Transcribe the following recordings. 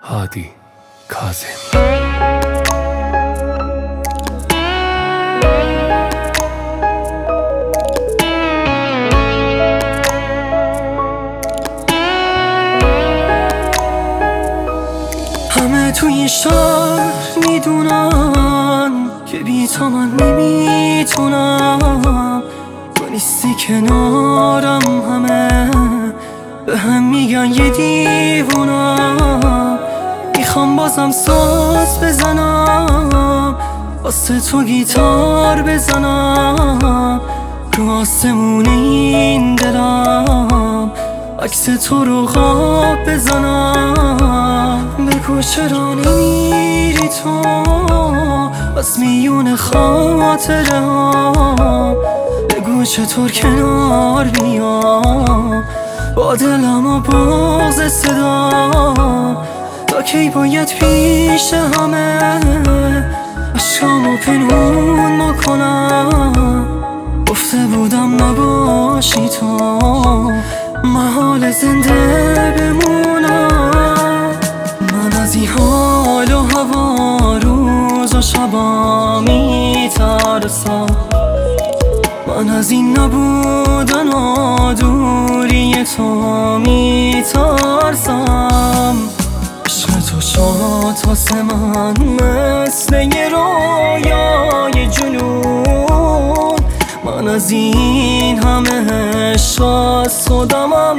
هادی کاظم. همه توی شهر میدونن که بی تو من نمیتونم، تو نیستی کنارم، همه به هم میگن یه دیوونم. میخوام بازم ساز بزنم، واسه تو گیتار بزنم، رو آسمون این دلم عکس تو رو خواب بزنم. بگو چرا نمیری تو از میون خاطره ها، بگو چطور کنار بیام با دلم و بغض صدا. تا کی باید پیش همه عشقامو پنهون بکنم؟ گفته بودم نباشی تو محال زنده بمونم. من از این حال و هوا روز و شبا میترسم، من از این نبودن و دوری تو میترسم. عشق تو شد واسه من مثل یه رویای جنون، من از این همه عشق از خودمم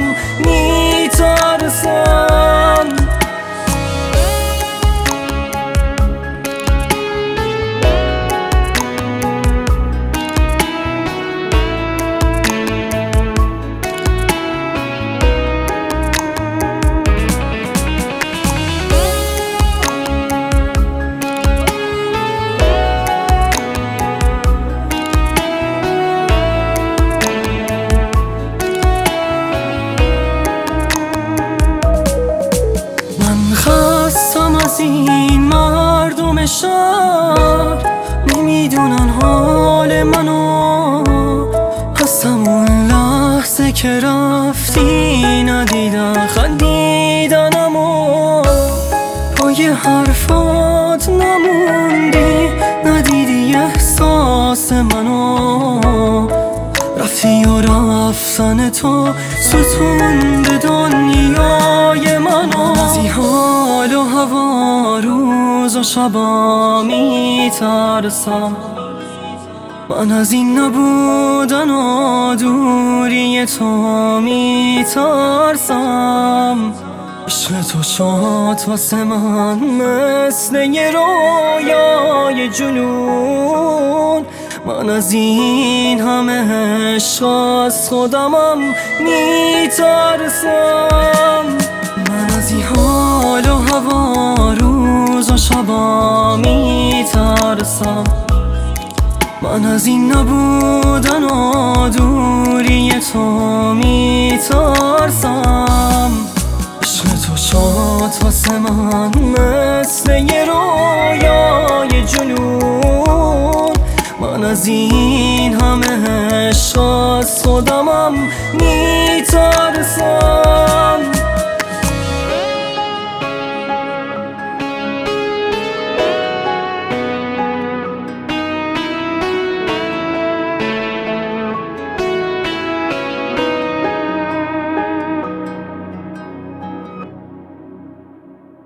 میترسم. از این مردم شهر نمیدونن حال منو، از همون لحظه که رفتی ندیدن خندیدنمو، پای حرفات نموندی، ندیدی احساس منو، رفتی و رفتن تو ستون به دنیای منو. از این حال و هوا روز و شبا میترسم، من از این نبودن و دوری تو میترسم. عشق تو شد واسه من مثل یه رویای جنون، من از این همه عشق از خودمم میترسم. من از این حال و هوا روز و شبا میترسم، من از این نبودن و دوری تو میترسم. عشق تو شد واسه من مثل یه رویای جنون، من از این همه عشق از خودمم میترسم.